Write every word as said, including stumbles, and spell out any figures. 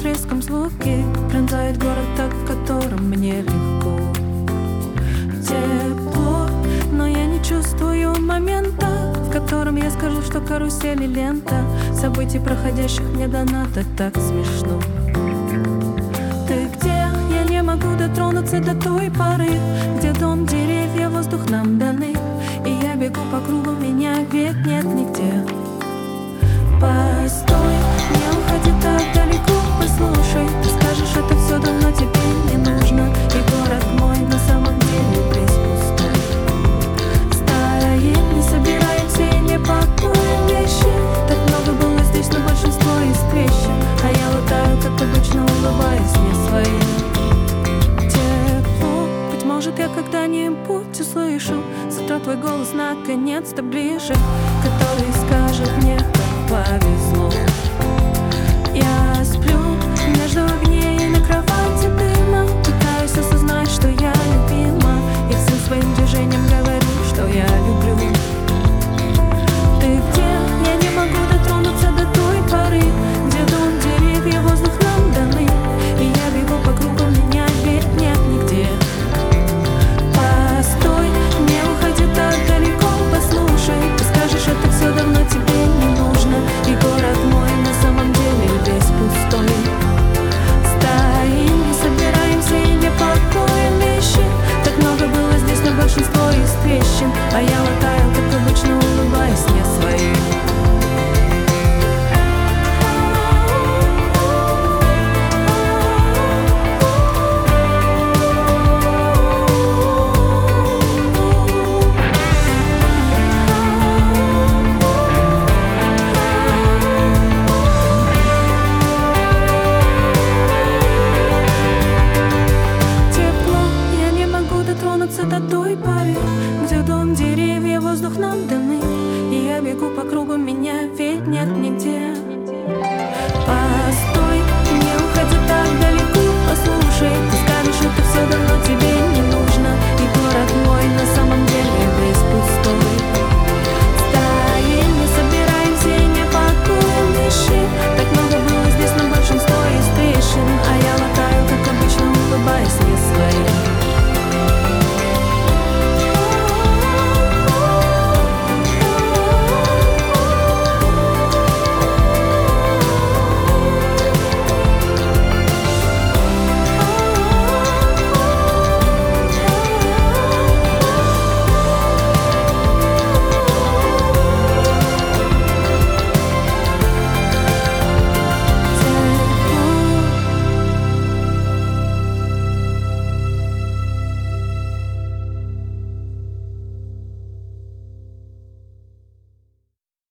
резком звуке пронзает город, так в котором мне легко. Тепло, но я не чувствую момента, в котором я скажу, что карусель и лента событий, проходящих мне донато, так смешно. Ты где? Я не могу дотронуться до той поры, где дом, деревья, воздух нам даны, и я бегу по кругу, меня ведь нет нигде. Постой, не уходи так далеко, послушай. Ты скажешь, это все давно тебе не нужно, и город мой на самом деле весь пустой. Стоим, не собираемся и не пакуем вещи. Так много было здесь, но большинство из трещин, а я лутаю, как обычно, улыбаясь мне своим. Тепло, быть может, я когда-нибудь услышу завтра твой голос наконец-то ближе, который скажет мне, повезло. Я сплю между огней и на кровати дыма, пытаюсь осознать, что я любима, и всем своим движением говорю, что я люблю. Ты где? Я не могу дотронуться до той поры, где дом, деревья, воздух нам даны, и я бегу по кругу, меня ведь нет нигде. Постой, не уходи так далеко, послушай. Ты скажешь, это все давно тебе не нужно, и город мой на самом деле весь пустой. Стоим, не собираемся и не пакуем вещи. Так много было здесь, но большинство из трещин, а я латаю